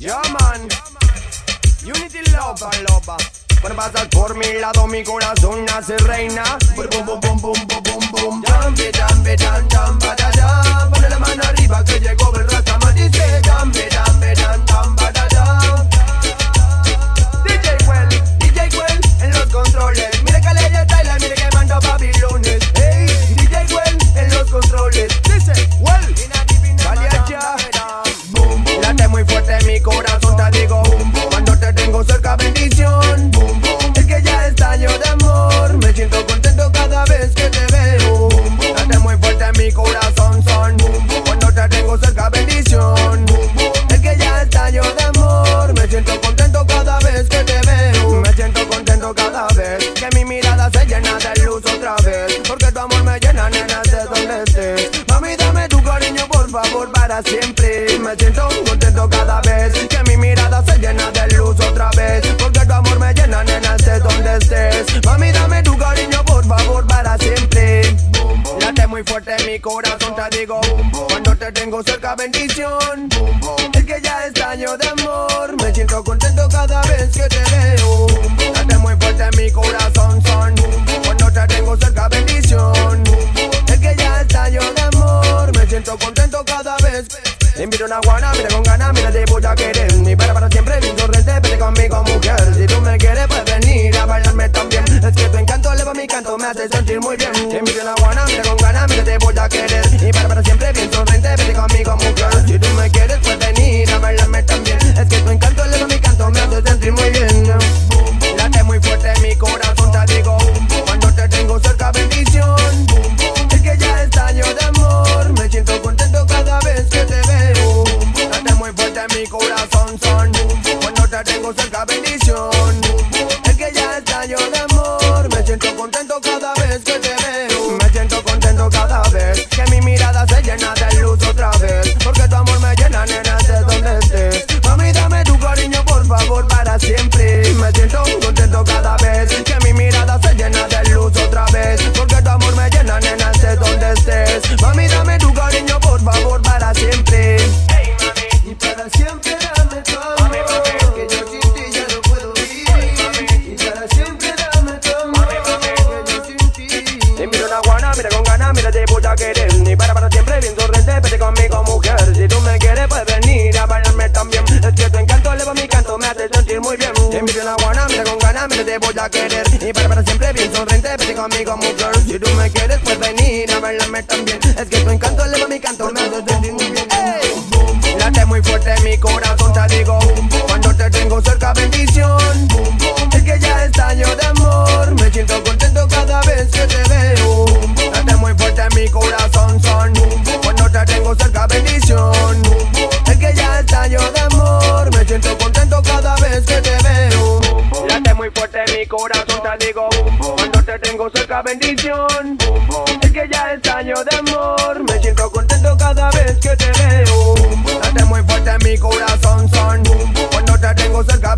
Yeah, man. Unity lover, lover. Cuando pasas por mi lado, mi corazón nace reina. Bum, bum, bum, bum, bum, bum, bum, bum. Jambe, jambe, jam, jam, badada. Pone la mano arriba que llegó el Rastaman. Dice jambe, jambe, jam, jam, badada. DJ Well, en los controles. Mire que le está Tyler, mire que mando Babilones. Hey, DJ Well, en los controles. Dice Well, sale allá. Late muy fuerte en mi corazón, te digo. Cuando te tengo cerca, bendición. Es que ya estallo de amor. Me siento contento cada vez que te veo. Late muy fuerte en mi corazón, son. Cuando te tengo cerca, bendición. Es que ya estallo de amor. Me siento contento cada vez que te veo. Me siento contento cada vez que mi mirada se llena de luz otra vez. Porque tu amor me llena, nena, de donde estés. Mami, dame tu cariño, por favor, para siempre. Me siento contento cada vez que mi mirada se llena de luz otra vez. Porque tu amor me llena, nena, de donde estés. Mami, dame tu cariño, por favor, para siempre. Late muy fuerte en mi corazón, te digo. Cuando te tengo cerca, bendición. Es que ya estallo de amor. Me siento contento cada vez que te veo. Late muy fuerte en mi corazón, son. Cuando te tengo cerca, bendición. Es que ya estallo de amor. Me siento contento cada vez. Te invito a una guana, mira con ganas, mira te voy a querer. Ni para siempre, bien sonriente, vete conmigo, mujer. Si tú me quieres, puedes venir a bailarme también. Es que tu encanto eleva mi canto, me hace sentir muy bien. Te invito a una guana, mira con ganas, mira te voy a querer. Y para siempre, bien sonriente, vete conmigo, mujer. Si tú me quieres, puedes venir a bailarme también. Es que tu encanto eleva mi canto, me hace sentir muy bien. Late muy fuerte en mi corazón, te digo. Cuando te tengo cerca, bendición. Es que ya estallo de amor. Me siento contento cada vez que te veo. Late muy fuerte en mi corazón, son. Cuando te tengo cerca, bendición. Es que ya estallo de amor. Me siento contento cada vez que te veo. Me siento contento cada vez que mi mirada se llena de luz otra vez. Porque tu amor me llena, nena, de donde estés. Mami, dame tu cariño, por favor, para siempre. Me siento contento cada vez que mi mirada se llena de luz otra vez. Porque tu amor me llena, nena, de donde estés. Mami, dame tu cariño, por favor, para siempre. Hey, mami, y para siempre dame tu amor. Que yo sin ti ya no puedo vivir. Y para siempre dame tu amor. Que yo sin ti. Te invito a una guana, mira con ganas, mira te voy a querer. Ni para siempre, bien sonriente, vete conmigo, mujer. Si tú me quieres, puedes venir a bailarme también. Es que tu encanto eleva mi canto, me hace sentir muy bien. Te invito a una guana, mira con ganas, mira te voy a querer. Y para siempre, bien sonriente, vete conmigo, mujer. Si tú me quieres, puedes venir a bailarme también. Es que tu encanto eleva mi canto, me hace sentir muy bien. Hey. Late muy fuerte en mi corazón, te digo. Cuando te tengo cerca, bendición. Es que ya estallo de amor. Me siento contento cada vez que te veo. Late muy fuerte en mi corazón, son. Cuando te tengo cerca, bendición. Es que ya estallo de amor. Me siento contento cada vez que te veo. Late muy fuerte en mi corazón, te digo. Cuando te tengo cerca, bendición. Es que ya estallo de amor. Me siento contento cada vez que te veo. Late muy fuerte en mi corazón, son. Cuando te tengo cerca,